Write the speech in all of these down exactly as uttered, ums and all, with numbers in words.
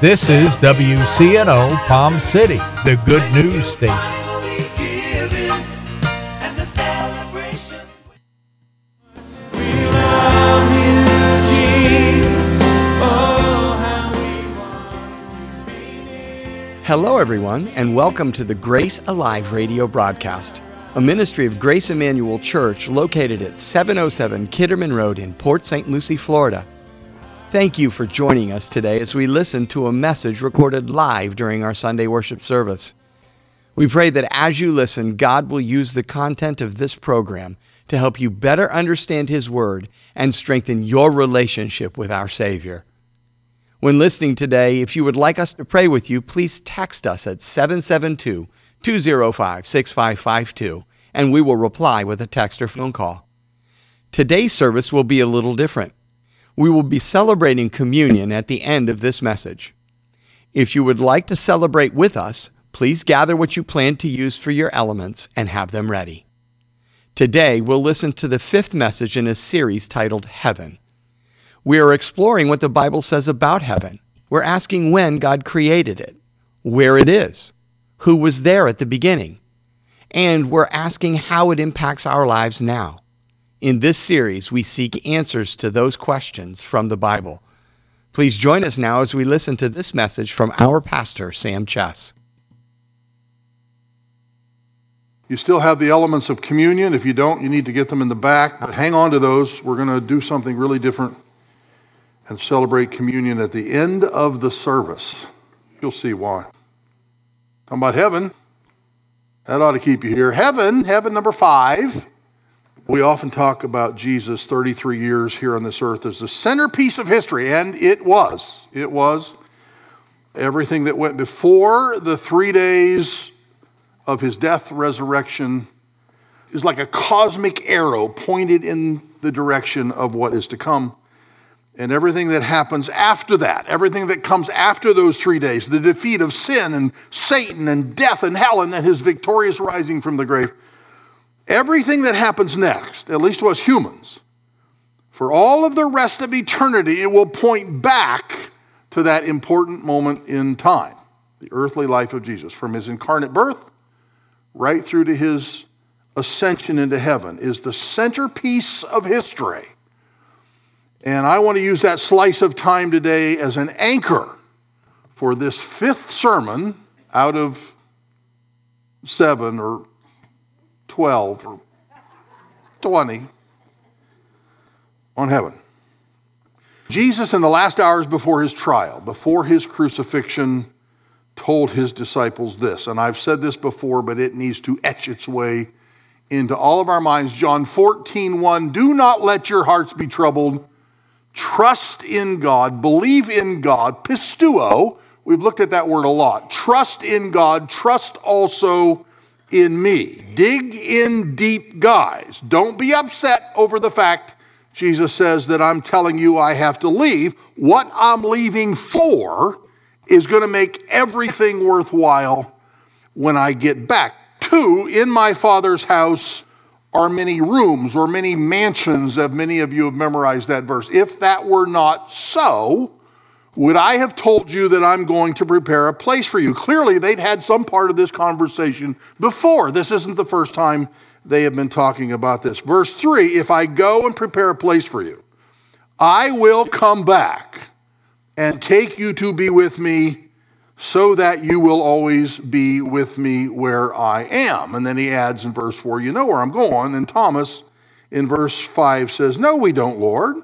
This is W C N O Palm City, the good news station. Hello, everyone, and welcome to the Grace Alive radio broadcast, a ministry of Grace Emmanuel Church located at seven oh seven Kitterman Road in Port Saint Lucie, Florida. Thank you for joining us today as we listen to a message recorded live during our Sunday worship service. We pray that as you listen, God will use the content of this program to help you better understand His Word and strengthen your relationship with our Savior. When listening today, if you would like us to pray with you, please text us at seven seven two, two oh five, six five five two, and we will reply with a text or phone call. Today's service will be a little different. We will be celebrating communion at the end of this message. If you would like to celebrate with us, please gather what you plan to use for your elements and have them ready. Today, we'll listen to the fifth message in a series titled Heaven. We are exploring what the Bible says about heaven. We're asking when God created it, where it is, who was there at the beginning, and we're asking how it impacts our lives now. In this series, we seek answers to those questions from the Bible. Please join us now as we listen to this message from our pastor, Sam Chess. You still have the elements of communion. If you don't, you need to get them in the back. But hang on to those. We're going to do something really different and celebrate communion at the end of the service. You'll see why. Talking about heaven. That ought to keep you here. Heaven, heaven number five. We often talk about Jesus' thirty-three years here on this earth as the centerpiece of history, and it was. It was. Everything that went before the three days of his death, resurrection, is like a cosmic arrow pointed in the direction of what is to come. And everything that happens after that, everything that comes after those three days, the defeat of sin and Satan and death and hell and then his victorious rising from the grave, everything that happens next, at least to us humans, for all of the rest of eternity, it will point back to that important moment in time, the earthly life of Jesus. From his incarnate birth right through to his ascension into heaven is the centerpiece of history. And I want to use that slice of time today as an anchor for this fifth sermon out of seven or twelve or twenty on heaven. Jesus, in the last hours before his trial, before his crucifixion, told his disciples this, and I've said this before, but it needs to etch its way into all of our minds. John fourteen one, do not let your hearts be troubled. Trust in God, believe in God, pisteuo. We've looked at that word a lot. Trust in God, trust also in me. Dig in deep, guys. Don't be upset over the fact, Jesus says, that I'm telling you I have to leave. What I'm leaving for is going to make everything worthwhile when I get back. Two, in my Father's house are many rooms or many mansions, as many of you have memorized that verse. If that were not so, would I have told you that I'm going to prepare a place for you? Clearly, they'd had some part of this conversation before. This isn't the first time they have been talking about this. Verse three, if I go and prepare a place for you, I will come back and take you to be with me so that you will always be with me where I am. And then he adds in verse four, you know where I'm going. And Thomas in verse five says, no, we don't, Lord.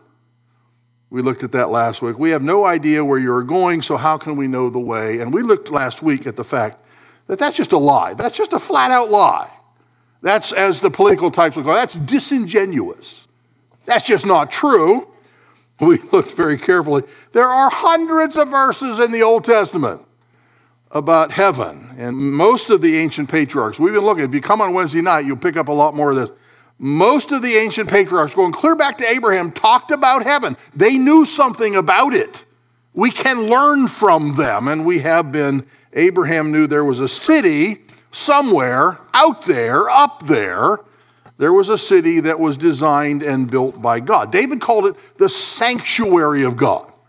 We looked at that last week. We have no idea where you're going, so how can we know the way? And we looked last week at the fact that that's just a lie. That's just a flat-out lie. That's, as the political types would go, that's disingenuous. That's just not true. We looked very carefully. There are hundreds of verses in the Old Testament about heaven, and most of the ancient patriarchs, we've been looking, if you come on Wednesday night, you'll pick up a lot more of this. Most of the ancient patriarchs, going clear back to Abraham, talked about heaven. They knew something about it. We can learn from them, and we have been. Abraham knew there was a city somewhere out there, up there. There was a city that was designed and built by God. David called it the sanctuary of God.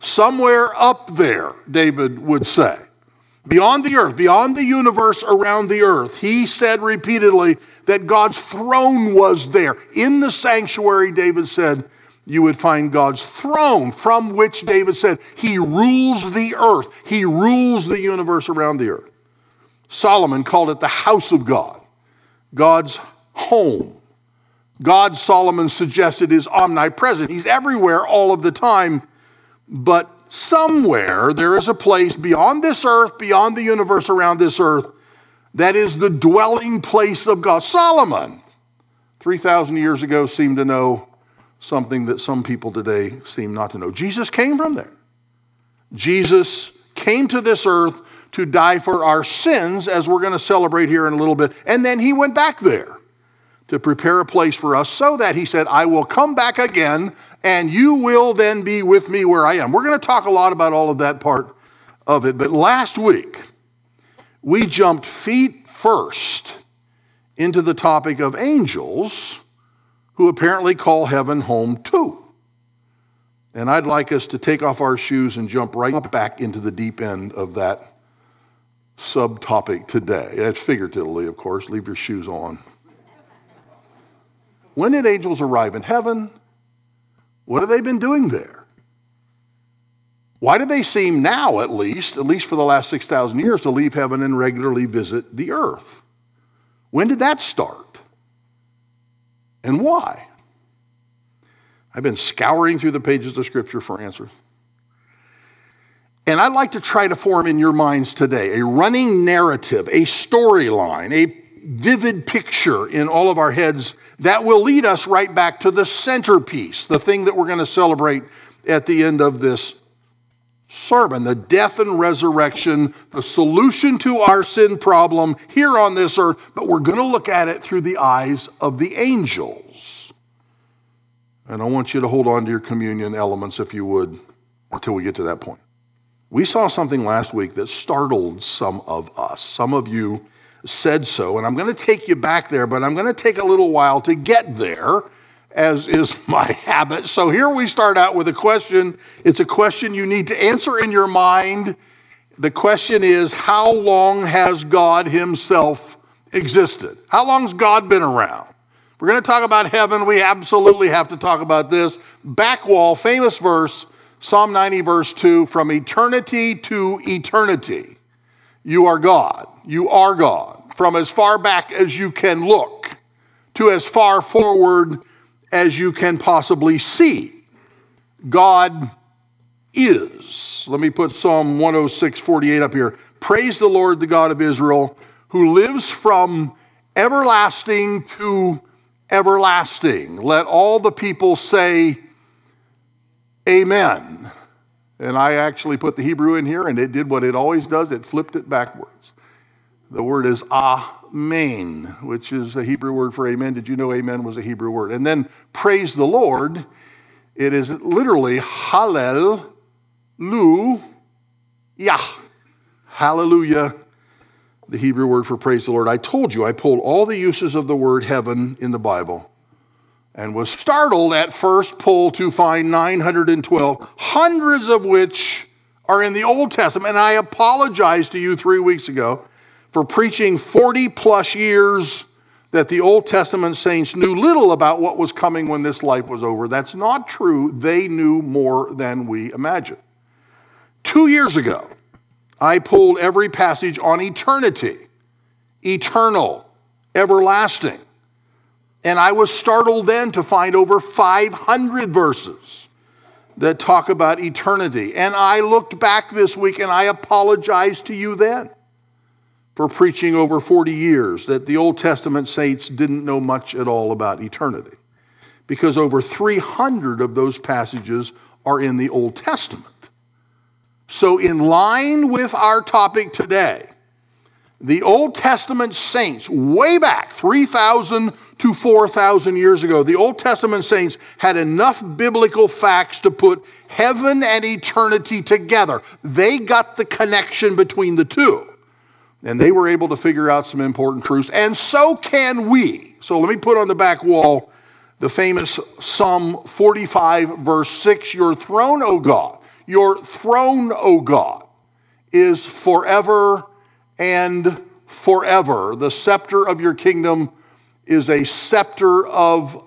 Somewhere up there, David would say. Beyond the earth, beyond the universe around the earth. He said repeatedly that God's throne was there. In the sanctuary, David said, you would find God's throne, from which David said he rules the earth. He rules the universe around the earth. Solomon called it the house of God, God's home. God, Solomon suggested, is omnipresent. He's everywhere all of the time, but somewhere there is a place beyond this earth, beyond the universe around this earth, that is the dwelling place of God. Solomon, three thousand years ago, seemed to know something that some people today seem not to know. Jesus came from there. Jesus came to this earth to die for our sins, as we're going to celebrate here in a little bit, and then he went back there to prepare a place for us so that he said, I will come back again and you will then be with me where I am. We're going to talk a lot about all of that part of it. But last week, we jumped feet first into the topic of angels who apparently call heaven home too. And I'd like us to take off our shoes and jump right back into the deep end of that subtopic today. That's figuratively, of course. Leave your shoes on. When did angels arrive in heaven? What have they been doing there? Why do they seem now, at least, at least for the last six thousand years, to leave heaven and regularly visit the earth? When did that start? And why? I've been scouring through the pages of Scripture for answers. And I'd like to try to form in your minds today a running narrative, a storyline, a vivid picture in all of our heads that will lead us right back to the centerpiece, the thing that we're going to celebrate at the end of this sermon, the death and resurrection, the solution to our sin problem here on this earth, but we're going to look at it through the eyes of the angels. And I want you to hold on to your communion elements, if you would, until we get to that point. We saw something last week that startled some of us. Some of you said so, and I'm going to take you back there, but I'm going to take a little while to get there, as is my habit. So here we start out with a question. It's a question you need to answer in your mind. The question is, how long has God himself existed? How long's God been around? We're going to talk about heaven. We absolutely have to talk about this. Back wall, famous verse, Psalm ninety, verse two, from eternity to eternity, you are God. You are God. From as far back as you can look to as far forward as you can possibly see, God is. Let me put Psalm one oh six, forty-eight up here. Praise the Lord, the God of Israel, who lives from everlasting to everlasting. Let all the people say, Amen. And I actually put the Hebrew in here, and it did what it always does. It flipped it backwards. The word is amen, which is a Hebrew word for amen. Did you know amen was a Hebrew word? And then praise the Lord, it is literally hallelujah. Hallelujah, the Hebrew word for praise the Lord. I told you I pulled all the uses of the word heaven in the Bible and was startled at first pull to find nine hundred twelve, hundreds of which are in the Old Testament. And I apologized to you three weeks ago for preaching forty plus years that the Old Testament saints knew little about what was coming when this life was over. That's not true. They knew more than we imagine. Two years ago, I pulled every passage on eternity, eternal, everlasting. And I was startled then to find over five hundred verses that talk about eternity. And I looked back this week and I apologized to you then for preaching over forty years that the Old Testament saints didn't know much at all about eternity, because over three hundred of those passages are in the Old Testament. So in line with our topic today, the Old Testament saints, way back three thousand to four thousand years ago, the Old Testament saints had enough biblical facts to put heaven and eternity together. They got the connection between the two. And they were able to figure out some important truths, and so can we. So let me put on the back wall the famous Psalm forty-five, verse six, your throne, O God, Your throne, O God, is forever and forever. The scepter of your kingdom is a scepter of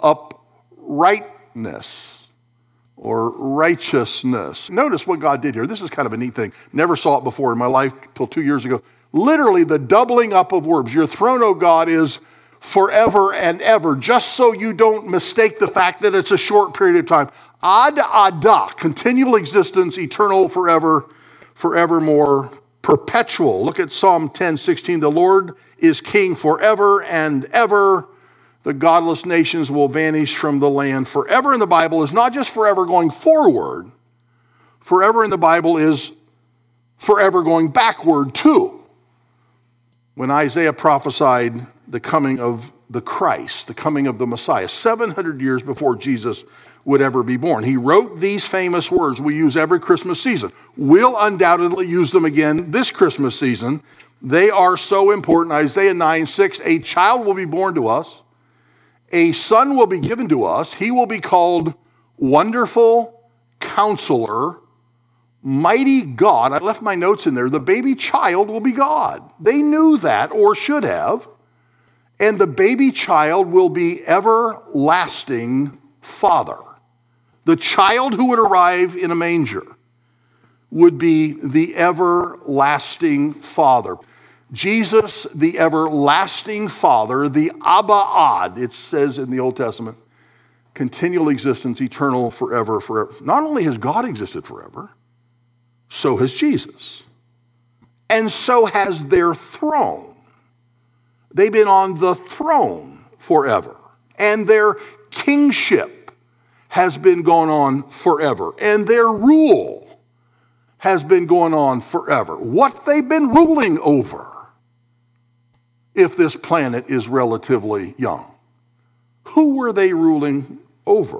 uprightness or righteousness. Notice what God did here. This is kind of a neat thing. Never saw it before in my life till two years ago. Literally the doubling up of verbs. Your throne, O God, is forever and ever, just so you don't mistake the fact that it's a short period of time. Ad ada, continual existence, eternal, forever, forevermore, perpetual. Look at Psalm ten sixteen. The Lord is king forever and ever. The godless nations will vanish from the land. Forever in the Bible is not just forever going forward. Forever in the Bible is forever going backward too. When Isaiah prophesied the coming of the Christ, the coming of the Messiah, seven hundred years before Jesus would ever be born, he wrote these famous words we use every Christmas season. We'll undoubtedly use them again this Christmas season. They are so important. Isaiah nine six, a child will be born to us, a son will be given to us. He will be called Wonderful Counselor, Mighty God. I left my notes in there. The baby child will be God. They knew that, or should have. And the baby child will be everlasting Father. The child who would arrive in a manger would be the everlasting Father. Jesus, the everlasting Father, the Abba Ad, it says in the Old Testament, continual existence, eternal, forever, forever. Not only has God existed forever, so has Jesus. And so has their throne. They've been on the throne forever. And their kingship has been going on forever. And their rule has been going on forever. What they've been ruling over, if this planet is relatively young. Who were they ruling over?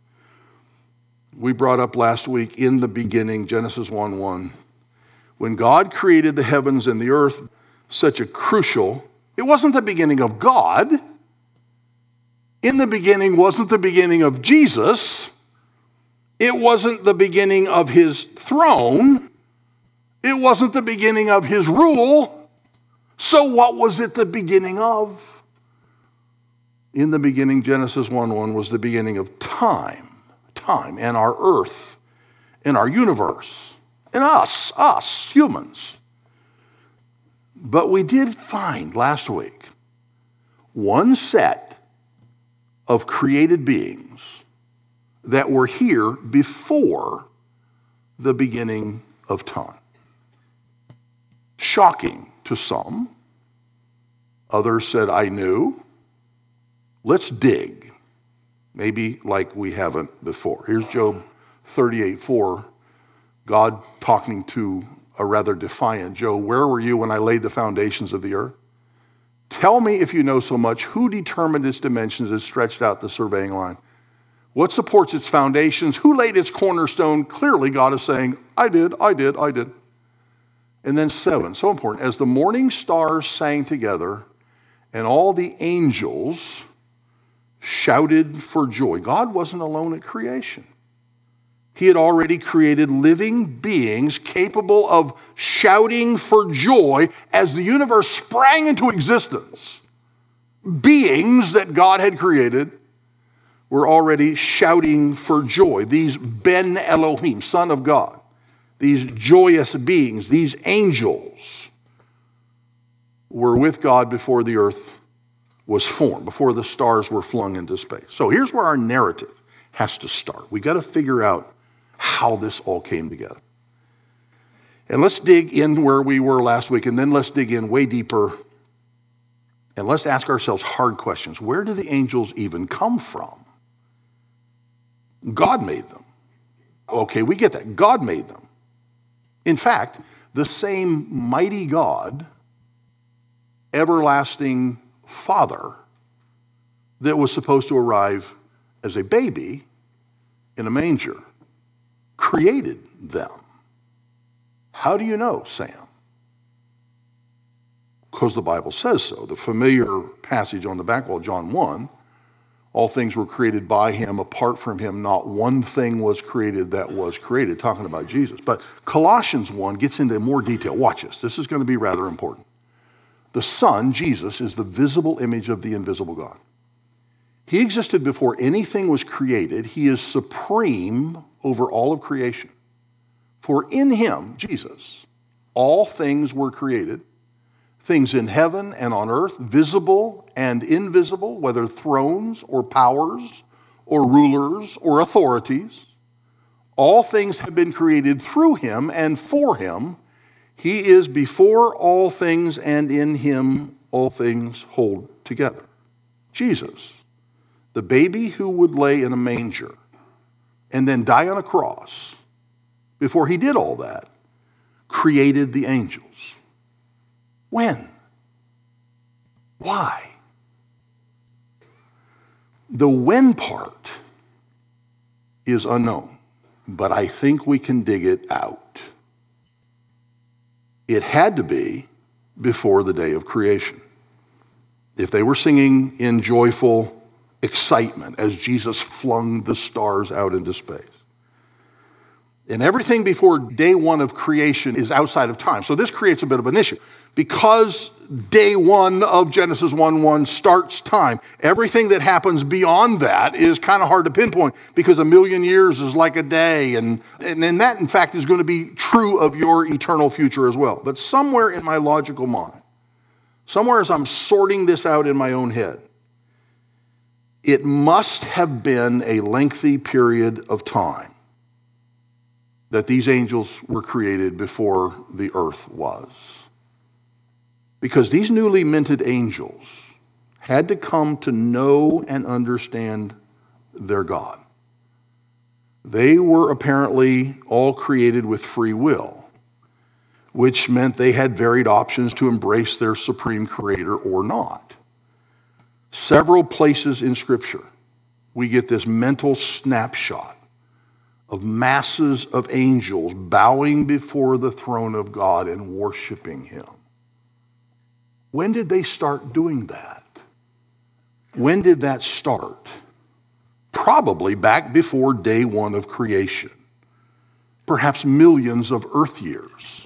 We brought up last week, in the beginning, Genesis one one, when God created the heavens and the earth, such a crucial, it wasn't the beginning of God. In the beginning wasn't the beginning of Jesus. It wasn't the beginning of his throne. It wasn't the beginning of his rule. So what was it the beginning of? In the beginning, Genesis one one was the beginning of time. Time and our earth and our universe and us, us humans. But we did find last week one set of created beings that were here before the beginning of time. Shocking to some. Others said, I knew. Let's dig. Maybe like we haven't before. Here's Job thirty-eight four. God talking to a rather defiant Job. Where were you when I laid the foundations of the earth? Tell me if you know so much. Who determined its dimensions and stretched out the surveying line? What supports its foundations? Who laid its cornerstone? Clearly God is saying, I did, I did, I did. And then seven, so important. As the morning stars sang together and all the angels shouted for joy. God wasn't alone at creation. He had already created living beings capable of shouting for joy as the universe sprang into existence. Beings that God had created were already shouting for joy. These Ben Elohim, Son of God, these joyous beings, these angels were with God before the earth was formed, before the stars were flung into space. So here's where our narrative has to start. We got to figure out how this all came together. And let's dig in where we were last week, and then let's dig in way deeper, and let's ask ourselves hard questions. Where do the angels even come from? God made them. Okay, we get that. God made them. In fact, the same mighty God, everlasting Father, that was supposed to arrive as a baby in a manger, created them. How do you know, Sam? Because the Bible says so. The familiar passage on the back wall, John one, All things were created by him. Apart from him, not one thing was created that was created, talking about Jesus. But Colossians one gets into more detail. Watch this. This is going to be rather important. The Son, Jesus, is the visible image of the invisible God. He existed before anything was created. He is supreme over all of creation. For in him, Jesus, all things were created, things in heaven and on earth, visible and invisible, whether thrones or powers or rulers or authorities. All things have been created through him and for him. He is before all things, and in him all things hold together. Jesus, the baby who would lay in a manger and then die on a cross, before he did all that, created the angels. When? Why? The when part is unknown, but I think we can dig it out. It had to be before the day of creation. If they were singing in joyful excitement as Jesus flung the stars out into space. And everything before day one of creation is outside of time. So this creates a bit of an issue. Because day one of Genesis one one starts time, everything that happens beyond that is kind of hard to pinpoint, because a million years is like a day. And, and, and that, in fact, is going to be true of your eternal future as well. But somewhere in my logical mind, somewhere as I'm sorting this out in my own head, it must have been a lengthy period of time that these angels were created before the earth was. Because these newly minted angels had to come to know and understand their God. They were apparently all created with free will, which meant they had varied options to embrace their supreme creator or not. Several places in Scripture, we get this mental snapshot of masses of angels bowing before the throne of God and worshiping him. When did they start doing that? When did that start? Probably back before day one of creation. Perhaps millions of earth years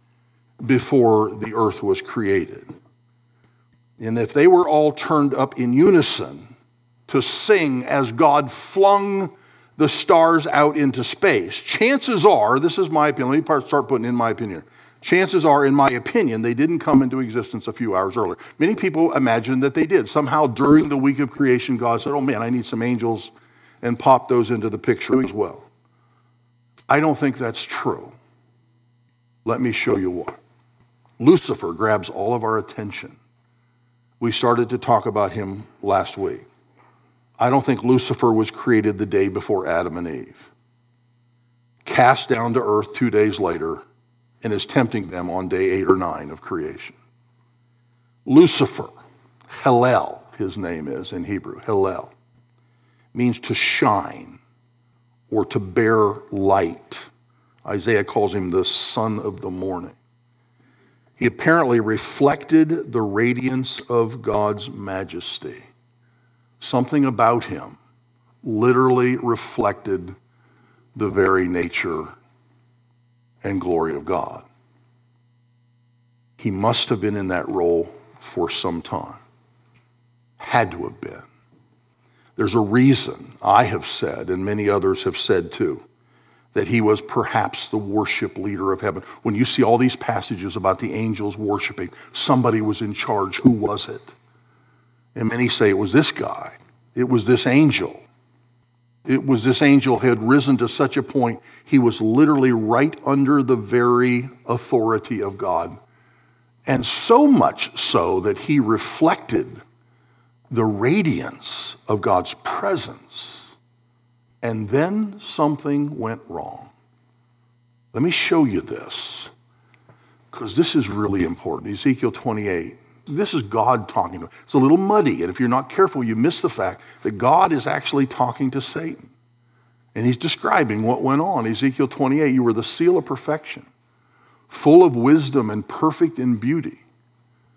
before the earth was created. And if they were all turned up in unison to sing as God flung the stars out into space, chances are, this is my opinion, let me start putting in my opinion. Chances are, in my opinion, they didn't come into existence a few hours earlier. Many people imagine that they did. Somehow during the week of creation, God said, oh man, I need some angels, and popped those into the picture as well. I don't think that's true. Let me show you why. Lucifer grabs all of our attention. We started to talk about him last week. I don't think Lucifer was created the day before Adam and Eve. Cast down to earth two days later, and is tempting them on day eight or nine of creation. Lucifer, Hillel, his name is in Hebrew, Hillel, means to shine or to bear light. Isaiah calls him the son of the morning. He apparently reflected the radiance of God's majesty. Something about him literally reflected the very nature and glory of God. He must have been in that role for some time. Had to have been. There's a reason I have said, and many others have said too, that he was perhaps the worship leader of heaven. When you see all these passages about the angels worshiping, somebody was in charge. Who was it? And many say it was this guy. It was this angel. It was this angel who had risen to such a point, he was literally right under the very authority of God. And so much so that he reflected the radiance of God's presence. And then something went wrong. Let me show you this, because this is really important. Ezekiel twenty-eight. This is God talking to him. It's a little muddy, and if you're not careful, you miss the fact that God is actually talking to Satan. And he's describing what went on. Ezekiel twenty-eight, you were the seal of perfection, full of wisdom and perfect in beauty.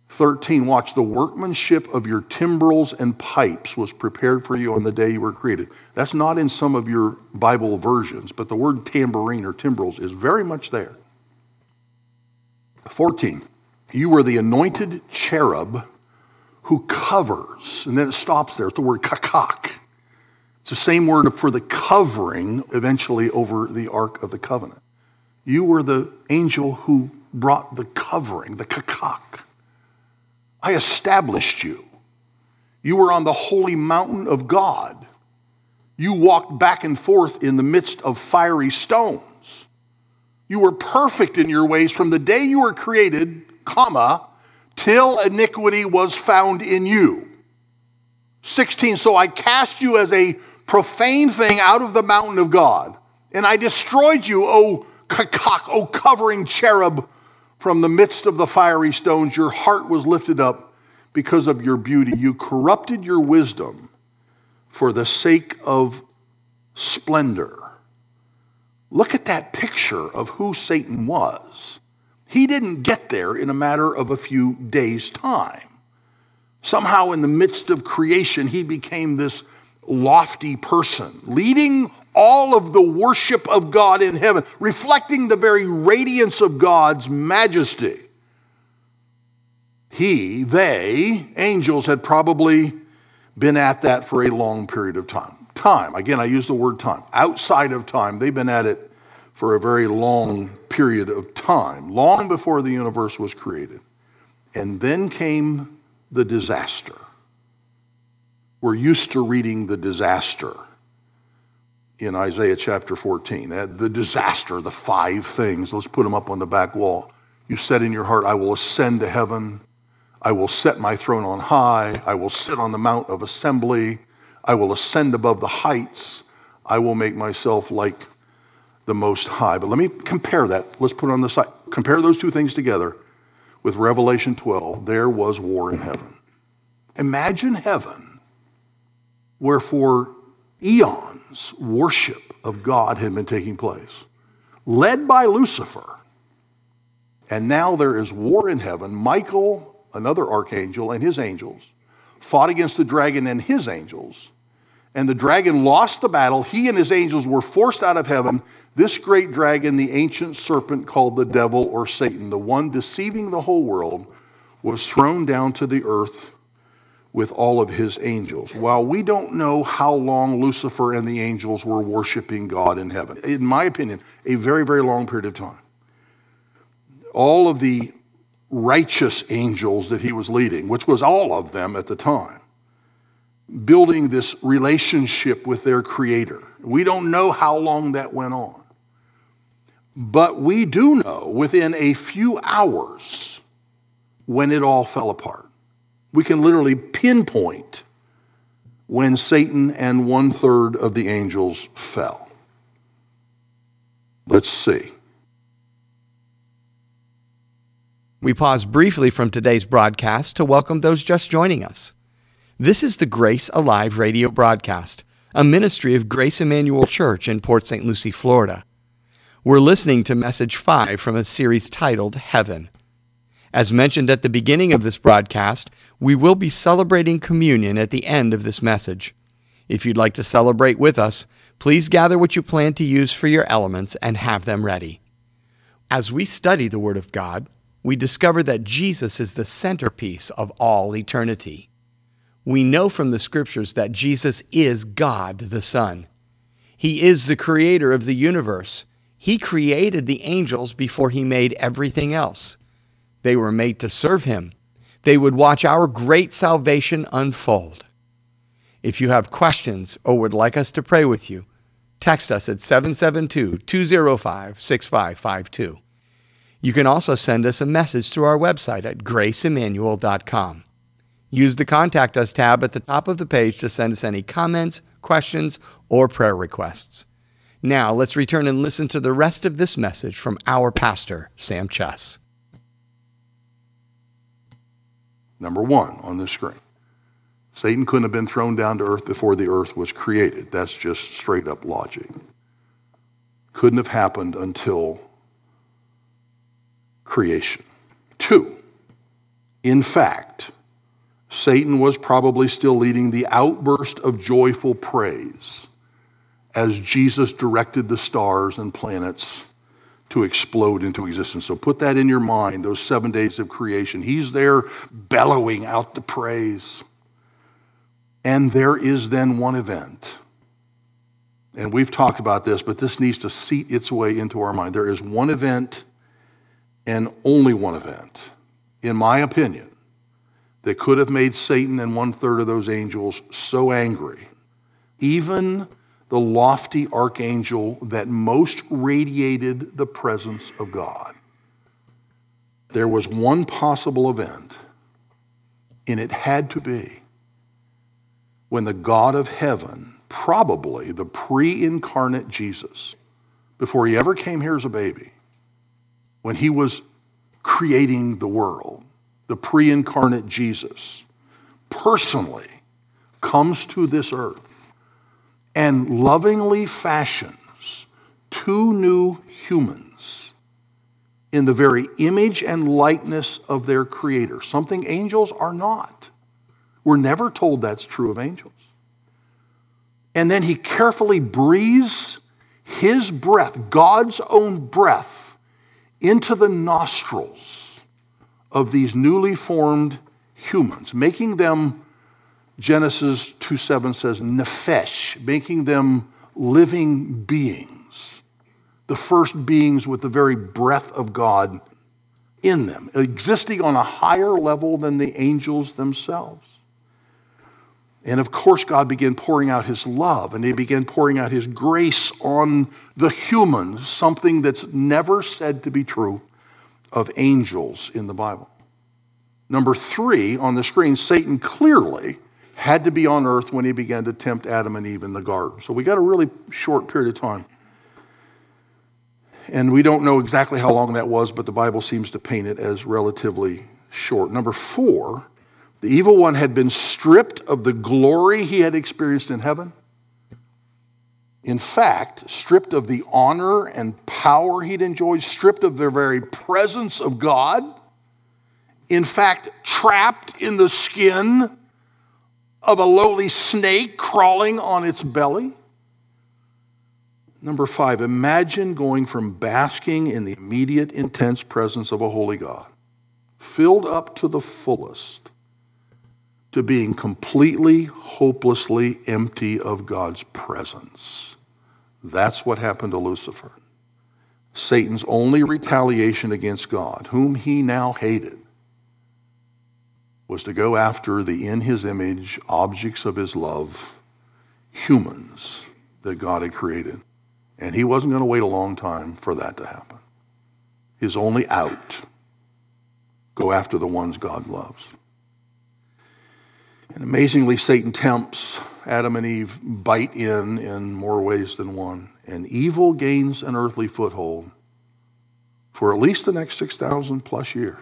thirteen, watch, the workmanship of your timbrels and pipes was prepared for you on the day you were created. That's not in some of your Bible versions, but the word tambourine or timbrels is very much there. fourteen, you were the anointed cherub who covers, and then it stops there. It's the word kakak. It's the same word for the covering eventually over the Ark of the Covenant. You were the angel who brought the covering, the kakak. I established you. You were on the holy mountain of God. You walked back and forth in the midst of fiery stones. You were perfect in your ways from the day you were created, comma, till iniquity was found in you. sixteen, so I cast you as a profane thing out of the mountain of God, and I destroyed you, O kakak, O covering cherub, from the midst of the fiery stones. Your heart was lifted up because of your beauty. You corrupted your wisdom for the sake of splendor. Look at that picture of who Satan was. He didn't get there in a matter of a few days' time. Somehow in the midst of creation, he became this lofty person, leading all of the worship of God in heaven, reflecting the very radiance of God's majesty. He, they, angels had probably been at that for a long period of time. Time, again, I use the word time. Outside of time, they've been at it for a very long period of time, long before the universe was created. And then came the disaster. We're used to reading the disaster in Isaiah chapter fourteen. The disaster, the five things. Let's put them up on the back wall. You said in your heart, I will ascend to heaven. I will set my throne on high. I will sit on the mount of assembly. I will ascend above the heights. I will make myself like the Most High. But let me compare that. Let's put it on the side. Compare those two things together with Revelation twelve. There was war in heaven. Imagine heaven where for eons worship of God had been taking place, led by Lucifer. And now there is war in heaven. Michael, another archangel, and his angels fought against the dragon and his angels. And the dragon lost the battle. He and his angels were forced out of heaven. This great dragon, the ancient serpent called the devil or Satan, the one deceiving the whole world, was thrown down to the earth with all of his angels. While we don't know how long Lucifer and the angels were worshiping God in heaven, in my opinion, a very, very long period of time. All of the righteous angels that he was leading, which was all of them at the time, building this relationship with their creator. We don't know how long that went on. But we do know within a few hours when it all fell apart. We can literally pinpoint when Satan and one third of the angels fell. Let's see. We pause briefly from today's broadcast to welcome those just joining us. This is the Grace Alive radio broadcast, a ministry of Grace Emmanuel Church in Port Saint Lucie, Florida. We're listening to message five from a series titled Heaven. As mentioned at the beginning of this broadcast, we will be celebrating communion at the end of this message. If you'd like to celebrate with us, please gather what you plan to use for your elements and have them ready. As we study the Word of God, we discover that Jesus is the centerpiece of all eternity. We know from the Scriptures that Jesus is God the Son. He is the creator of the universe. He created the angels before he made everything else. They were made to serve him. They would watch our great salvation unfold. If you have questions or would like us to pray with you, text us at seven seven two, two zero five, six five five two. You can also send us a message through our website at grace emmanuel dot com. Use the Contact Us tab at the top of the page to send us any comments, questions, or prayer requests. Now, let's return and listen to the rest of this message from our pastor, Sam Chess. Number one on the screen. Satan couldn't have been thrown down to earth before the earth was created. That's just straight up logic. Couldn't have happened until creation. Two, In fact, Satan was probably still leading the outburst of joyful praise as Jesus directed the stars and planets to explode into existence. So put that in your mind, those seven days of creation. He's there bellowing out the praise. And there is then one event. And we've talked about this, but this needs to seat its way into our mind. There is one event and only one event, in my opinion, that could have made Satan and one-third of those angels so angry, even the lofty archangel that most radiated the presence of God. There was one possible event, and it had to be when the God of heaven, probably the pre-incarnate Jesus, before he ever came here as a baby, when he was creating the world, the pre-incarnate Jesus personally comes to this earth and lovingly fashions two new humans in the very image and likeness of their creator, something angels are not. We're never told that's true of angels. And then he carefully breathes his breath, God's own breath, into the nostrils of these newly formed humans, making them, Genesis two seven says, nephesh, making them living beings, the first beings with the very breath of God in them, existing on a higher level than the angels themselves. And of course, God began pouring out his love, and he began pouring out his grace on the humans, something that's never said to be true of angels in the Bible. Number three on the screen, Satan clearly had to be on earth when he began to tempt Adam and Eve in the garden. So we got a really short period of time. And we don't know exactly how long that was, but the Bible seems to paint it as relatively short. Number four, the evil one had been stripped of the glory he had experienced in heaven. In fact, stripped of the honor and power he'd enjoyed, stripped of the very presence of God. In fact, trapped in the skin of a lowly snake crawling on its belly. Number five, imagine going from basking in the immediate, intense presence of a holy God, filled up to the fullest, to being completely, hopelessly empty of God's presence. That's what happened to Lucifer. Satan's only retaliation against God, whom he now hated, was to go after the in his image objects of his love, humans that God had created. And he wasn't going to wait a long time for that to happen. His only out, go after the ones God loves. And amazingly, Satan tempts Adam and Eve, bite in in more ways than one. And evil gains an earthly foothold for at least the next six thousand plus years.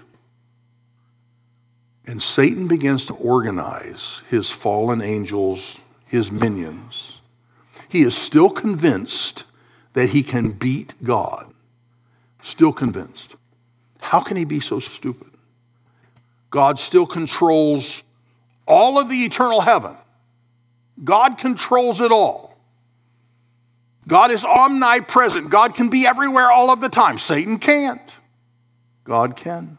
And Satan begins to organize his fallen angels, his minions. He is still convinced that he can beat God. Still convinced. How can he be so stupid? God still controls all of the eternal heaven. God controls it all. God is omnipresent. God can be everywhere all of the time. Satan can't. God can.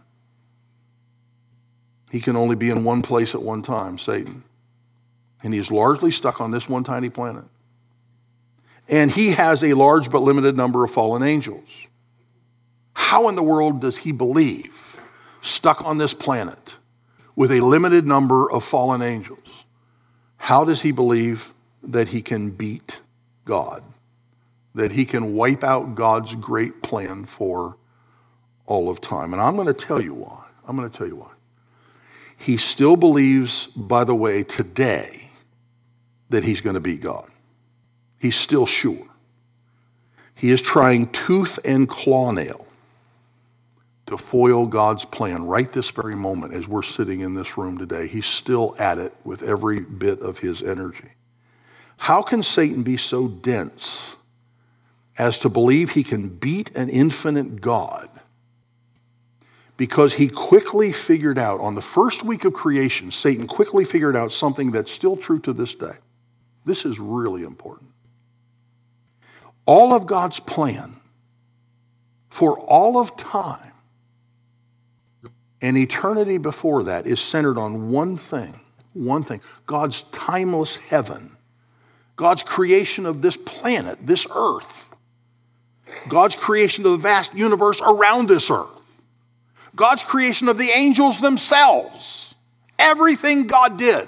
He can only be in one place at one time, Satan. And he is largely stuck on this one tiny planet. And he has a large but limited number of fallen angels. How in the world does he believe, stuck on this planet with a limited number of fallen angels, how does he believe that he can beat God? That he can wipe out God's great plan for all of time? And I'm going to tell you why. I'm going to tell you why. He still believes, by the way, today, that he's going to beat God. He's still sure. He is trying tooth and claw nail to foil God's plan right this very moment as we're sitting in this room today. He's still at it with every bit of his energy. How can Satan be so dense as to believe he can beat an infinite God because he quickly figured out, on the first week of creation, Satan quickly figured out something that's still true to this day. This is really important. All of God's plan for all of time and eternity before that is centered on one thing, one thing, God's timeless heaven, God's creation of this planet, this earth, God's creation of the vast universe around this earth, God's creation of the angels themselves, everything God did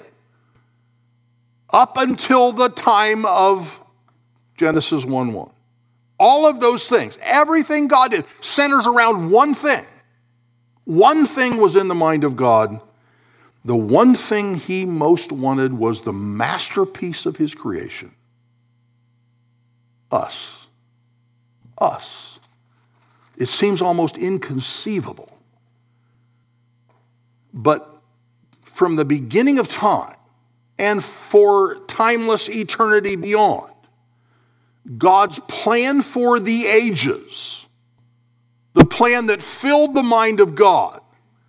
up until the time of Genesis one one. All of those things, everything God did centers around one thing. One thing was in the mind of God. The one thing he most wanted was the masterpiece of his creation. Us. Us. It seems almost inconceivable. But from the beginning of time and for timeless eternity beyond, God's plan for the ages, the plan that filled the mind of God,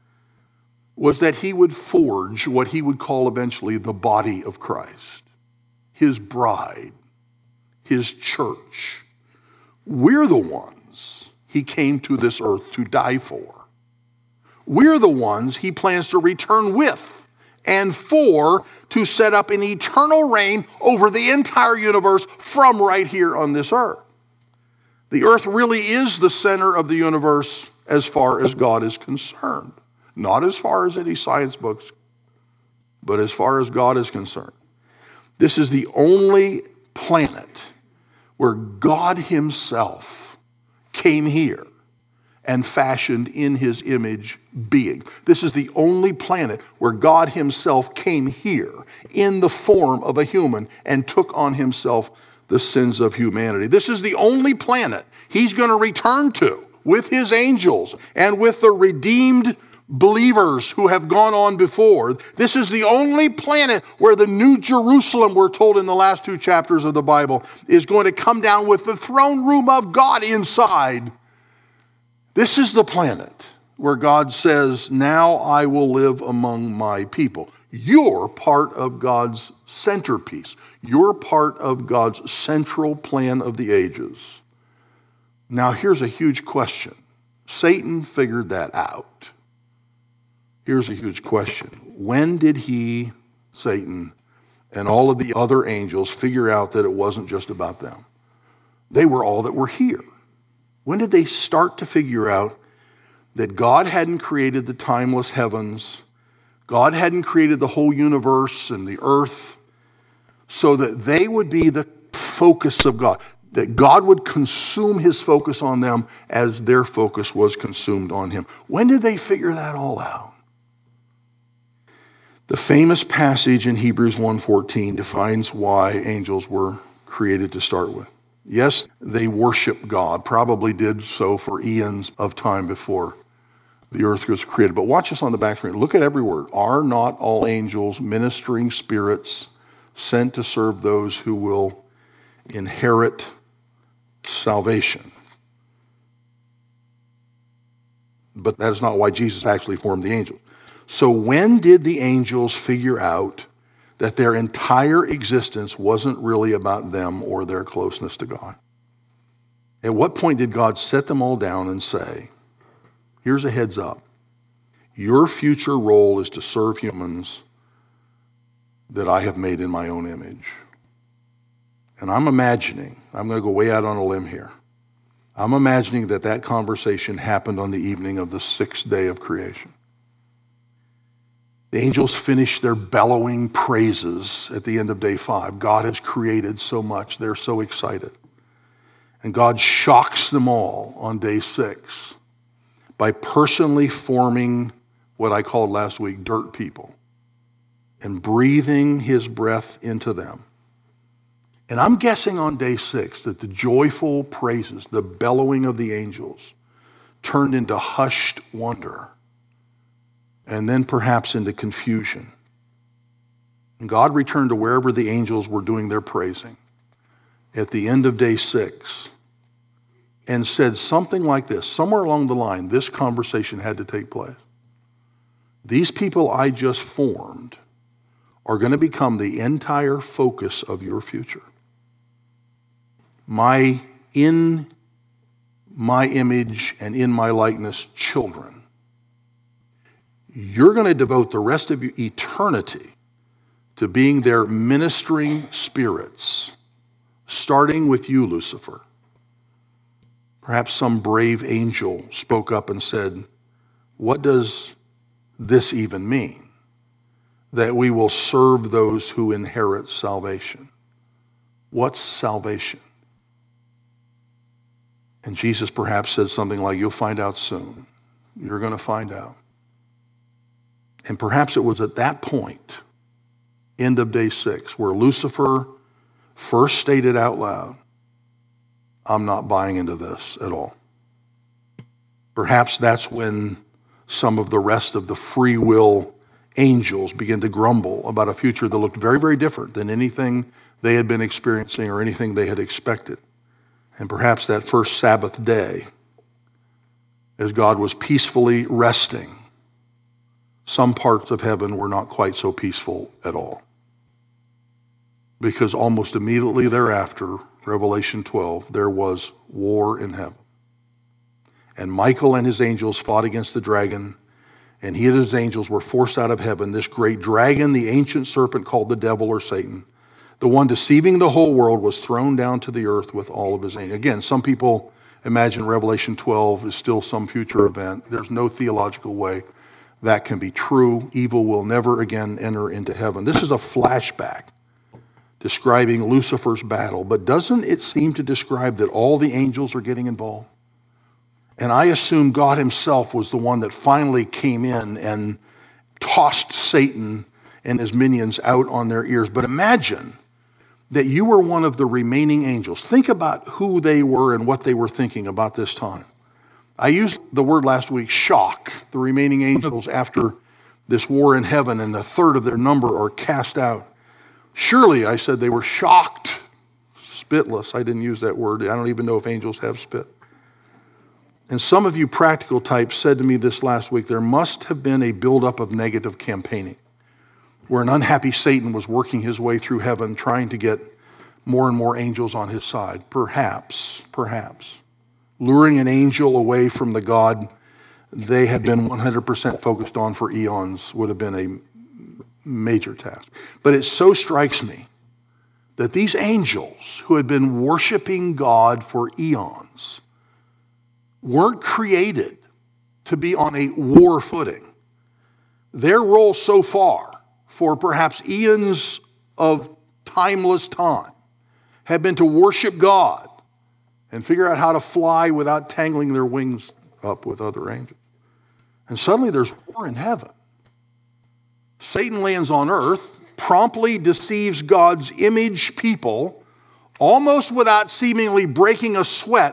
was that he would forge what he would call eventually the body of Christ, his bride, his church. We're the ones he came to this earth to die for. We're the ones he plans to return with and for to set up an eternal reign over the entire universe from right here on this earth. The earth really is the center of the universe as far as God is concerned. Not as far as any science books, but as far as God is concerned. This is the only planet where God himself came here and fashioned in his image being. This is the only planet where God himself came here in the form of a human and took on himself the sins of humanity. This is the only planet he's going to return to with his angels and with the redeemed believers who have gone on before. This is the only planet where the New Jerusalem, we're told in the last two chapters of the Bible, is going to come down with the throne room of God inside. This is the planet where God says, now I will live among my people. You're part of God's centerpiece. You're part of God's central plan of the ages. Now here's a huge question. Satan figured that out. Here's a huge question. When did he, Satan, and all of the other angels figure out that it wasn't just about them? They were all that were here. When did they start to figure out that God hadn't created the timeless heavens, God hadn't created the whole universe and the earth, so that they would be the focus of God, that God would consume his focus on them as their focus was consumed on him? When did they figure that all out? The famous passage in Hebrews one fourteen defines why angels were created to start with. Yes, they worship God, probably did so for eons of time before the earth was created. But watch this on the back screen. Look at every word. Are not all angels ministering spirits sent to serve those who will inherit salvation? But that is not why Jesus actually formed the angels. So when did the angels figure out that their entire existence wasn't really about them or their closeness to God? At what point did God set them all down and say, here's a heads up. Your future role is to serve humans that I have made in my own image. And I'm imagining, I'm going to go way out on a limb here. I'm imagining that that conversation happened on the evening of the sixth day of creation. The angels finished their bellowing praises at the end of day five. God has created so much. They're so excited. And God shocks them all on day six by personally forming what I called last week dirt people and breathing his breath into them. And I'm guessing on day six that the joyful praises, the bellowing of the angels, turned into hushed wonder, and then perhaps into confusion. And God returned to wherever the angels were doing their praising at the end of day six and said something like this. Somewhere along the line, this conversation had to take place. These people I just formed are going to become the entire focus of your future. My in my image and in my likeness children. You're going to devote the rest of your eternity to being their ministering spirits, starting with you, Lucifer. Perhaps some brave angel spoke up and said, what does this even mean? That we will serve those who inherit salvation. What's salvation? And Jesus perhaps said something like, you'll find out soon. You're going to find out. And perhaps it was at that point, end of day six, where Lucifer first stated out loud, I'm not buying into this at all. Perhaps that's when some of the rest of the free will angels began to grumble about a future that looked very, very different than anything they had been experiencing or anything they had expected. And perhaps that first Sabbath day, as God was peacefully resting, some parts of heaven were not quite so peaceful at all. Because almost immediately thereafter, Revelation twelve, there was war in heaven. And Michael and his angels fought against the dragon, and he and his angels were forced out of heaven. This great dragon, the ancient serpent called the devil or Satan, the one deceiving the whole world, was thrown down to the earth with all of his angels. Again, some people imagine Revelation twelve is still some future event. There's no theological way that can be true. Evil will never again enter into heaven. This is a flashback describing Lucifer's battle, but doesn't it seem to describe that all the angels are getting involved? And I assume God himself was the one that finally came in and tossed Satan and his minions out on their ears. But imagine that you were one of the remaining angels. Think about who they were and what they were thinking about this time. I used the word last week, shock, the remaining angels after this war in heaven, and a third of their number are cast out. Surely, I said, they were shocked, spitless. I didn't use that word. I don't even know if angels have spit. And some of you practical types said to me this last week, there must have been a buildup of negative campaigning, where an unhappy Satan was working his way through heaven, trying to get more and more angels on his side. Perhaps, perhaps. Luring an angel away from the God they had been one hundred percent focused on for eons would have been a major task. But it so strikes me that these angels who had been worshiping God for eons weren't created to be on a war footing. Their role so far, for perhaps eons of timeless time, had been to worship God and figure out how to fly without tangling their wings up with other angels. And suddenly there's war in heaven. Satan lands on earth, promptly deceives God's image people, almost without seemingly breaking a sweat.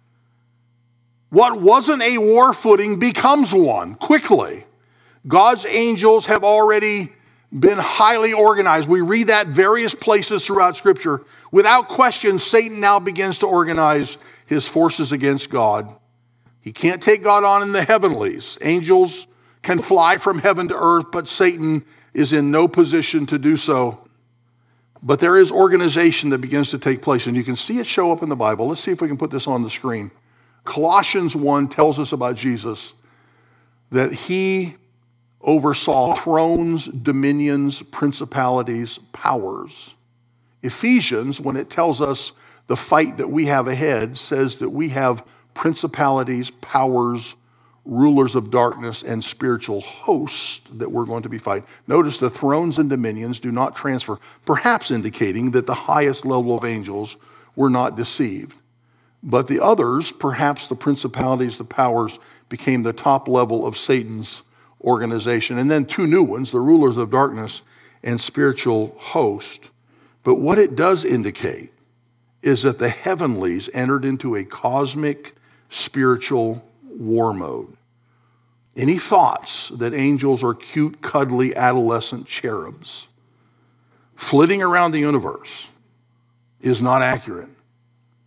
What wasn't a war footing becomes one quickly. God's angels have already been highly organized. We read that various places throughout Scripture. Without question, Satan now begins to organize his forces against God. He can't take God on in the heavenlies. Angels can fly from heaven to earth, but Satan is in no position to do so. But there is organization that begins to take place, and you can see it show up in the Bible. Let's see if we can put this on the screen. Colossians one tells us about Jesus, that he oversaw thrones, dominions, principalities, powers. Ephesians, when it tells us the fight that we have ahead, says that we have principalities, powers, rulers of darkness, and spiritual hosts that we're going to be fighting. Notice the thrones and dominions do not transfer, perhaps indicating that the highest level of angels were not deceived. But the others, perhaps the principalities, the powers, became the top level of Satan's organization. And then two new ones, the rulers of darkness and spiritual host. But what it does indicate is that the heavenlies entered into a cosmic spiritual war mode. Any thoughts that angels are cute, cuddly, adolescent cherubs flitting around the universe is not accurate.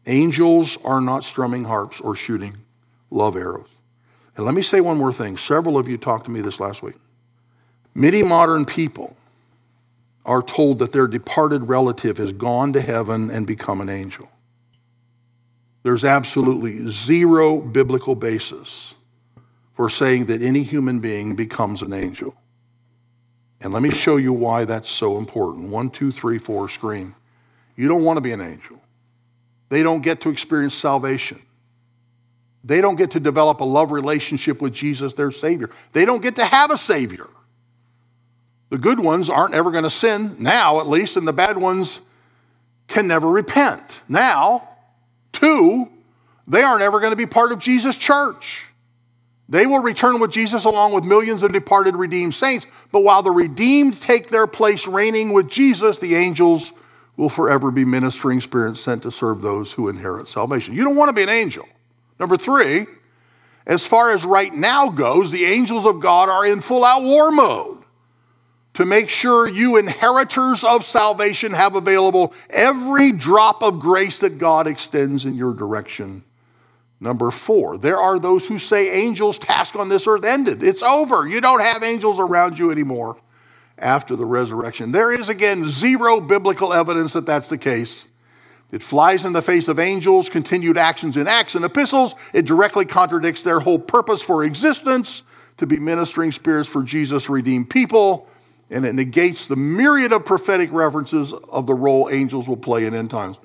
Angels are not strumming harps or shooting love arrows. And let me say one more thing. Several of you talked to me this last week. Many modern people are told that their departed relative has gone to heaven and become an angel. There's absolutely zero biblical basis for saying that any human being becomes an angel. And let me show you why that's so important. One, two, three, four, screen. You don't want to be an angel. They don't get to experience salvation. They don't get to develop a love relationship with Jesus, their Savior. They don't get to have a Savior. The good ones aren't ever going to sin, now at least, and the bad ones can never repent. Now, two, they aren't ever going to be part of Jesus' church. They will return with Jesus along with millions of departed redeemed saints, but while the redeemed take their place reigning with Jesus, the angels will forever be ministering spirits sent to serve those who inherit salvation. You don't want to be an angel. Number three, as far as right now goes, the angels of God are in full-out war mode to make sure you inheritors of salvation have available every drop of grace that God extends in your direction. Number four, there are those who say angels' task on this earth ended. It's over. You don't have angels around you anymore after the resurrection. There is, again, zero biblical evidence that that's the case. It flies in the face of angels' continued actions in Acts and epistles. It directly contradicts their whole purpose for existence, to be ministering spirits for Jesus' redeemed people, and it negates the myriad of prophetic references of the role angels will play in end times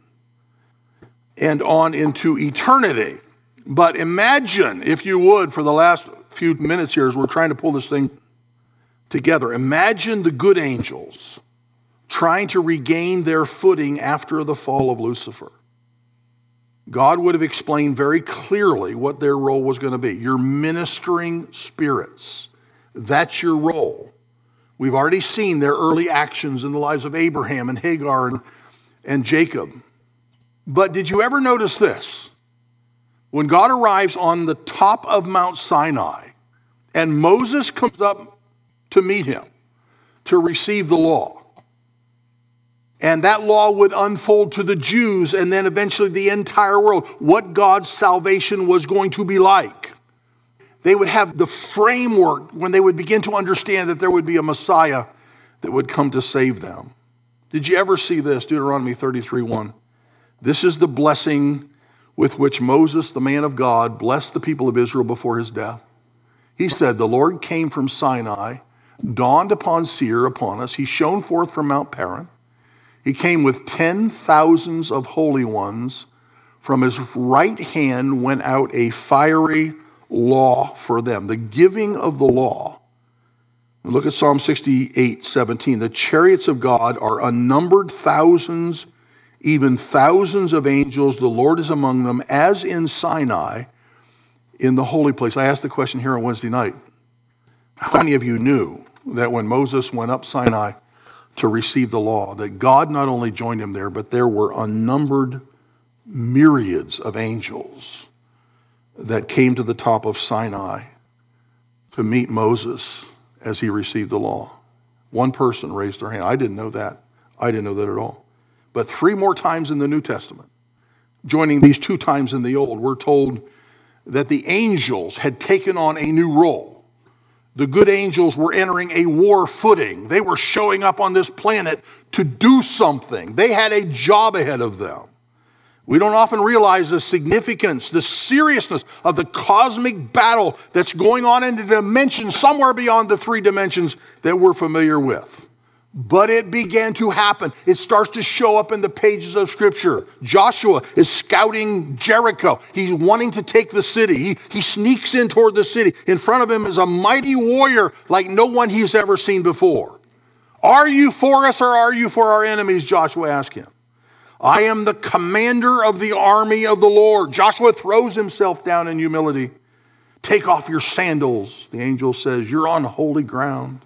and on into eternity. But imagine, if you would, for the last few minutes here as we're trying to pull this thing together, imagine the good angels trying to regain their footing after the fall of Lucifer. God would have explained very clearly what their role was going to be. You're ministering spirits. That's your role. We've already seen their early actions in the lives of Abraham and Hagar and, and Jacob. But did you ever notice this? When God arrives on the top of Mount Sinai and Moses comes up to meet him to receive the law, and that law would unfold to the Jews and then eventually the entire world, what God's salvation was going to be like. They would have the framework when they would begin to understand that there would be a Messiah that would come to save them. Did you ever see this? Deuteronomy thirty-three one. This is the blessing with which Moses, the man of God, blessed the people of Israel before his death. He said, the Lord came from Sinai, dawned upon Seir upon us. He shone forth from Mount Paran. He came with ten thousands of holy ones. From his right hand went out a fiery law for them. The giving of the law. Look at Psalm sixty-eight seventeen. The chariots of God are unnumbered thousands, even thousands of angels. The Lord is among them, as in Sinai, in the holy place. I asked the question here on Wednesday night. How many of you knew that when Moses went up Sinai to receive the law, that God not only joined him there, but there were unnumbered myriads of angels that came to the top of Sinai to meet Moses as he received the law? One person raised their hand. I didn't know that. I didn't know that at all. But three more times in the New Testament, joining these two times in the Old, we're told that the angels had taken on a new role. The good angels were entering a war footing. They were showing up on this planet to do something. They had a job ahead of them. We don't often realize the significance, the seriousness of the cosmic battle that's going on in a dimension somewhere beyond the three dimensions that we're familiar with. But it began to happen. It starts to show up in the pages of Scripture. Joshua is scouting Jericho. He's wanting to take the city. He, he sneaks in toward the city. In front of him is a mighty warrior like no one he's ever seen before. Are you for us or are you for our enemies? Joshua asked him. I am the commander of the army of the Lord. Joshua throws himself down in humility. Take off your sandals, the angel says. You're on holy ground.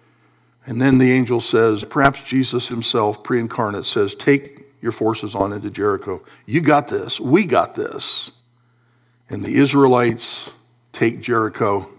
And then the angel says, perhaps Jesus himself, pre-incarnate, says, take your forces on into Jericho. You got this. We got this. And the Israelites take Jericho,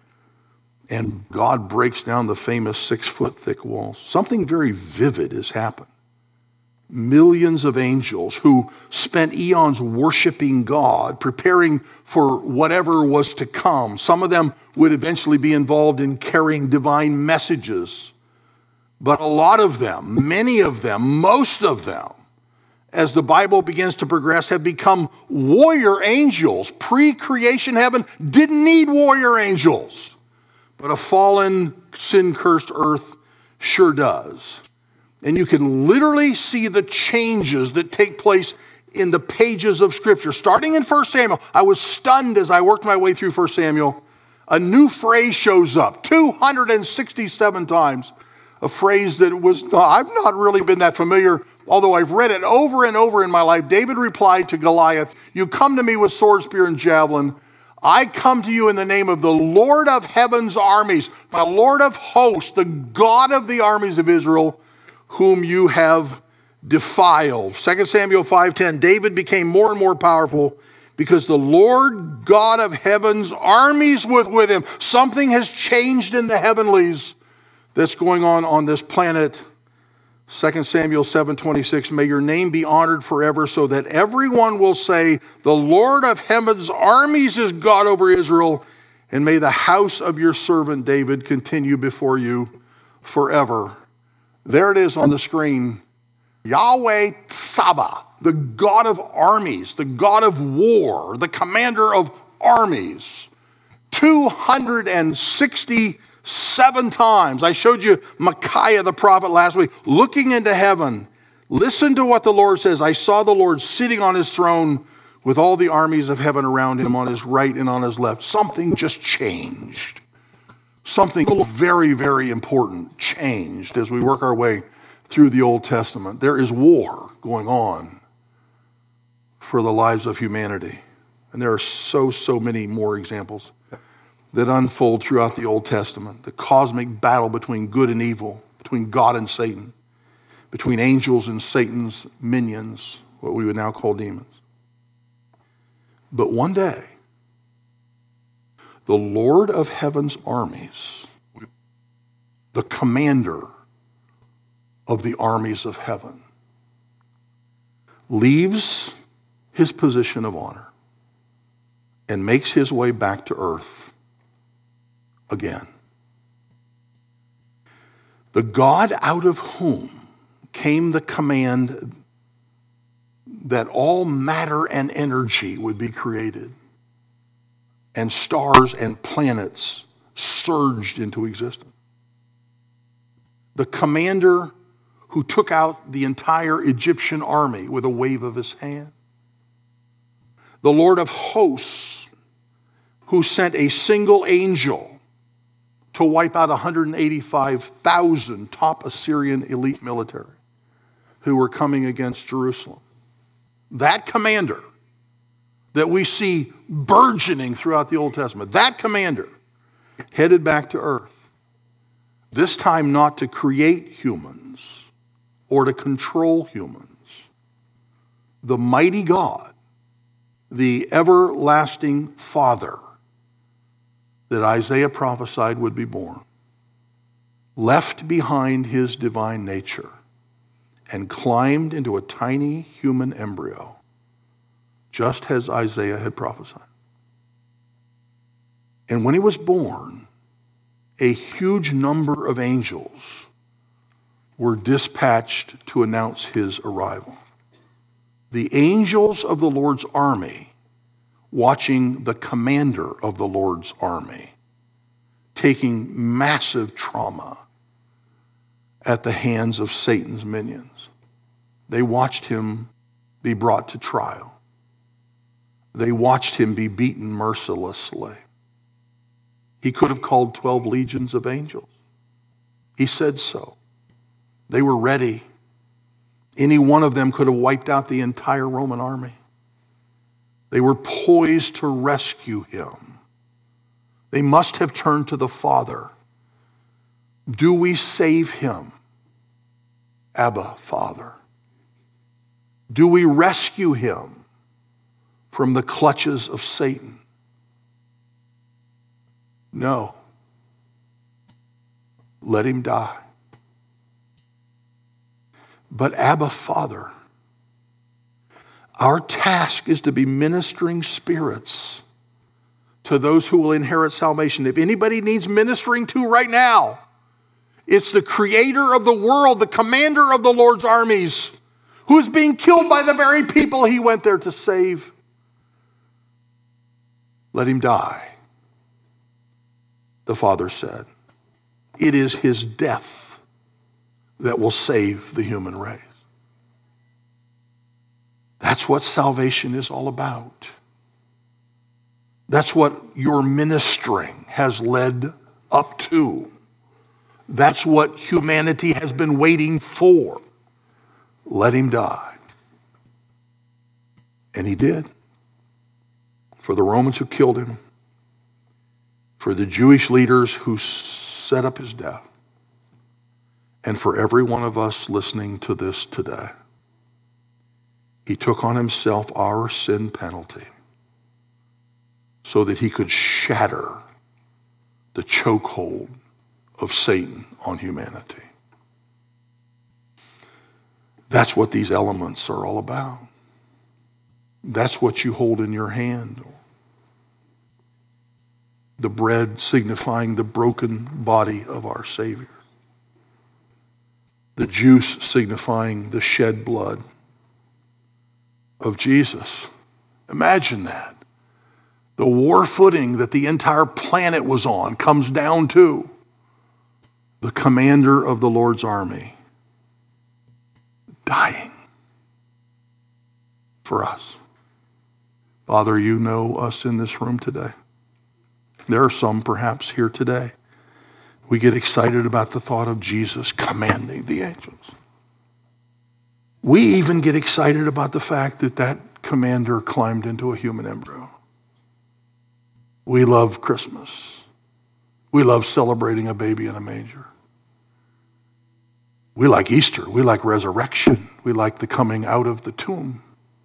and God breaks down the famous six-foot thick walls. Something very vivid has happened. millions of angels who spent eons worshiping God, preparing for whatever was to come. Some of them would eventually be involved in carrying divine messages. But a lot of them, many of them, most of them, as the Bible begins to progress, have become warrior angels. Pre-creation heaven didn't need warrior angels, but a fallen, sin-cursed earth sure does. And you can literally see the changes that take place in the pages of Scripture. Starting in First Samuel, I was stunned as I worked my way through First Samuel. A new phrase shows up two hundred sixty-seven times. A phrase that was, I've not really been that familiar, although I've read it over and over in my life. David replied to Goliath, "You come to me with sword, spear, and javelin. I come to you in the name of the Lord of heaven's armies, the Lord of hosts, the God of the armies of Israel, whom you have defiled." Second Samuel five ten, David became more and more powerful because the Lord God of heaven's armies was with him. Something has changed in the heavenlies that's going on on this planet. Second Samuel seven twenty-six, may your name be honored forever so that everyone will say, the Lord of heaven's armies is God over Israel, and may the house of your servant David continue before you forever. There it is on the screen. Yahweh Tsaba, the God of armies, the God of war, the commander of armies. two hundred sixty-seven times. I showed you Micaiah the prophet last week, looking into heaven. Listen to what the Lord says. I saw the Lord sitting on his throne with all the armies of heaven around him on his right and on his left. Something just changed. Something very, very important changed as we work our way through the Old Testament. There is war going on for the lives of humanity. And there are so, so many more examples that unfold throughout the Old Testament. The cosmic battle between good and evil, between God and Satan, between angels and Satan's minions, what we would now call demons. But one day, the Lord of heaven's armies, the commander of the armies of heaven, leaves his position of honor and makes his way back to earth again. The God out of whom came the command that all matter and energy would be created, and stars and planets surged into existence. The commander who took out the entire Egyptian army with a wave of his hand. The Lord of hosts who sent a single angel to wipe out one hundred eighty-five thousand top Assyrian elite military who were coming against Jerusalem. That commander that we see burgeoning throughout the Old Testament, that commander headed back to earth, this time not to create humans or to control humans. The mighty God, the everlasting Father that Isaiah prophesied would be born, left behind his divine nature and climbed into a tiny human embryo, just as Isaiah had prophesied. And when he was born, a huge number of angels were dispatched to announce his arrival. The angels of the Lord's army watching the commander of the Lord's army taking massive trauma at the hands of Satan's minions. They watched him be brought to trial. They watched him be beaten mercilessly. He could have called twelve legions of angels. He said so. They were ready. Any one of them could have wiped out the entire Roman army. They were poised to rescue him. They must have turned to the Father. Do we save him? Abba, Father. Do we rescue him from the clutches of Satan? No. Let him die. but Abba, Father. Our task is to be ministering spirits to those who will inherit salvation. If anybody needs ministering to right now, it's the creator of the world, the commander of the Lord's armies, who is being killed by the very people he went there to save. Let him die, the Father said. It is his death that will save the human race. That's what salvation is all about. That's what your ministering has led up to. That's what humanity has been waiting for. Let him die. And he did. For the Romans who killed him, for the Jewish leaders who set up his death, and for every one of us listening to this today. He took on himself our sin penalty so that he could shatter the chokehold of Satan on humanity. That's what these elements are all about. That's what you hold in your hand. The bread signifying the broken body of our Savior. The juice signifying the shed blood of Jesus. Imagine that. The war footing that the entire planet was on comes down to the commander of the Lord's army dying for us. Father, you know us in this room today. There are some perhaps here today. We get excited about the thought of Jesus commanding the angels. We even get excited about the fact that that commander climbed into a human embryo. We love Christmas. We love celebrating a baby in a manger. We like Easter. We like resurrection. We like the coming out of the tomb.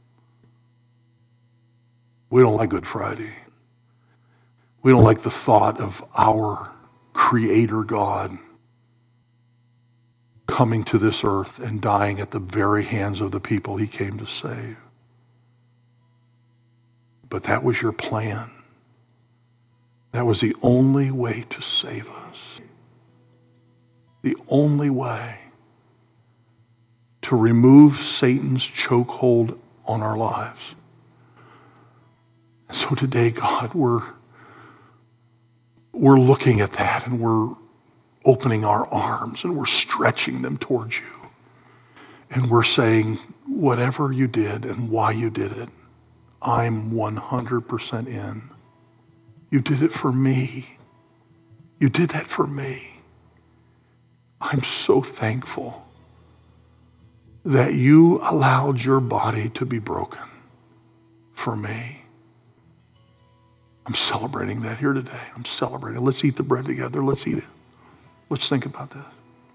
We don't like Good Friday. We don't like the thought of our Creator God coming to this earth and dying at the very hands of the people he came to save. But that was your plan. That was the only way to save us. The only way to remove Satan's chokehold on our lives. So today, God, we're, we're looking at that and we're opening our arms and we're stretching them towards you. And we're saying, whatever you did and why you did it, I'm one hundred percent in. You did it for me. You did that for me. I'm so thankful that you allowed your body to be broken for me. I'm celebrating that here today. I'm celebrating. Let's eat the bread together. Let's eat it. Let's think about this.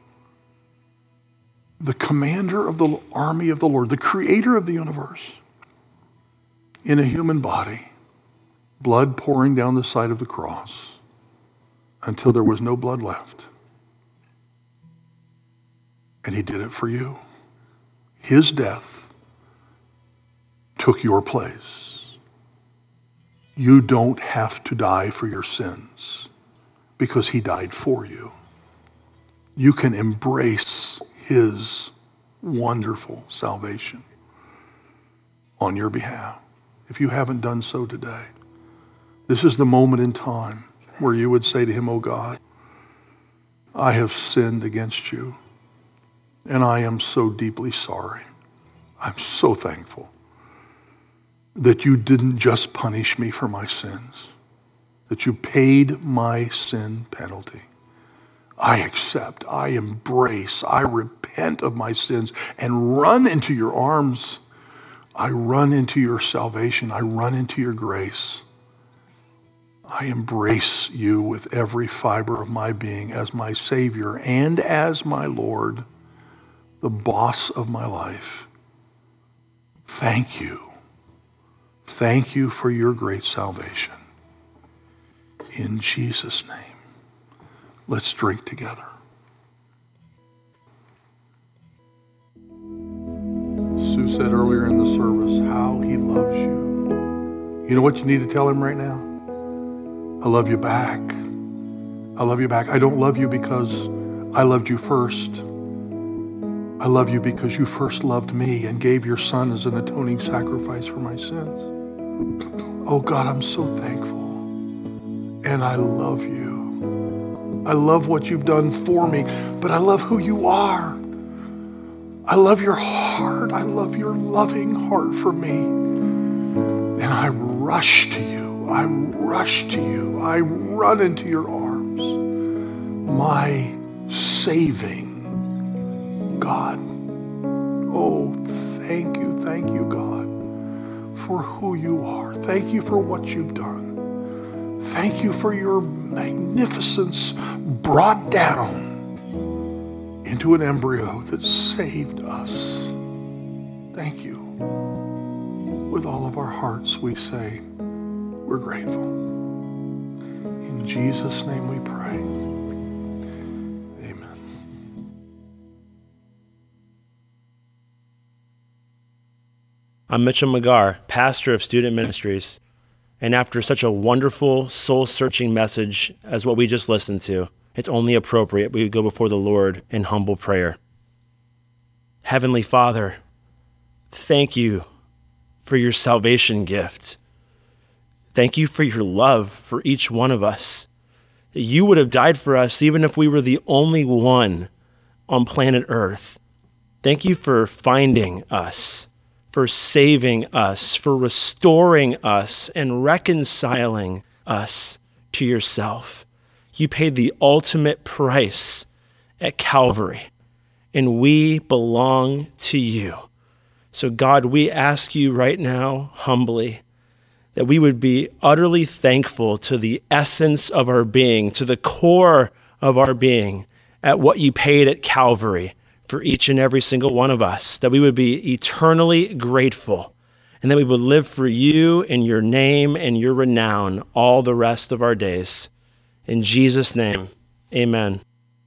The commander of the army of the Lord, the creator of the universe, in a human body, blood pouring down the side of the cross until there was no blood left. And he did it for you. His death took your place. You don't have to die for your sins because he died for you. You can embrace his wonderful salvation on your behalf. If you haven't done so today, this is the moment in time where you would say to him, oh God, I have sinned against you, and I am so deeply sorry. I'm so thankful that you didn't just punish me for my sins, that you paid my sin penalty. I accept, I embrace, I repent of my sins and run into your arms. I run into your salvation. I run into your grace. I embrace you with every fiber of my being as my Savior and as my Lord, the boss of my life. Thank you. Thank you for your great salvation. In Jesus' name, let's drink together. who said earlier in the service how he loves you. You know what you need to tell him right now? I love you back. I love you back. I don't love you because I loved you first. I love you because you first loved me and gave your son as an atoning sacrifice for my sins. Oh God, I'm so thankful. And I love you. I love what you've done for me, but I love who you are. I love your heart. I love your loving heart for me. And I rush to you. I rush to you. I run into your arms. My saving God. Oh, thank you, thank you, God, for who you are. Thank you for what you've done. Thank you for your magnificence brought down into an embryo that saved us. Thank you. With all of our hearts, we say, we're grateful. In Jesus' name we pray. Amen. I'm Mitchell McGarr, pastor of Student Ministries. And after such a wonderful, soul-searching message as what we just listened to, it's only appropriate we go before the Lord in humble prayer. Heavenly Father, thank you for your salvation gift. Thank you for your love for each one of us. You would have died for us even if we were the only one on planet Earth. Thank you for finding us, for saving us, for restoring us and reconciling us to yourself. You paid the ultimate price at Calvary, and we belong to you. So God, we ask you right now, humbly, that we would be utterly thankful to the essence of our being, to the core of our being, at what you paid at Calvary for each and every single one of us, that we would be eternally grateful, and that we would live for you and your name and your renown all the rest of our days. In Jesus' name, amen.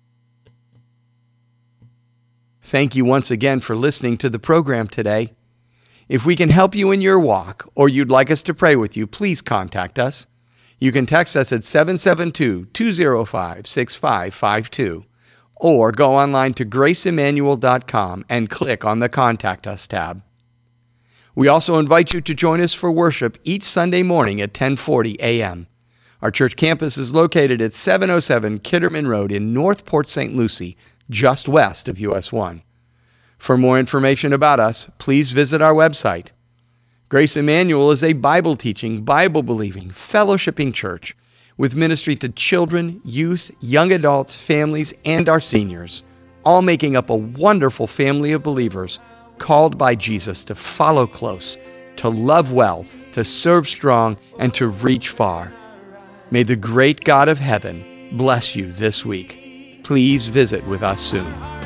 Thank you once again for listening to the program today. If we can help you in your walk, or you'd like us to pray with you, please contact us. You can text us at seven seven two, two zero five, six five five two, or go online to grace emmanuel dot com and click on the Contact Us tab. We also invite you to join us for worship each Sunday morning at ten forty a.m. Our church campus is located at seven oh seven Kitterman Road in North Port Saint Lucie, just west of U S one. For more information about us, please visit our website. Grace Emmanuel is a Bible-teaching, Bible-believing, fellowshipping church with ministry to children, youth, young adults, families, and our seniors, all making up a wonderful family of believers called by Jesus to follow close, to love well, to serve strong, and to reach far. May the great God of heaven bless you this week. Please visit with us soon.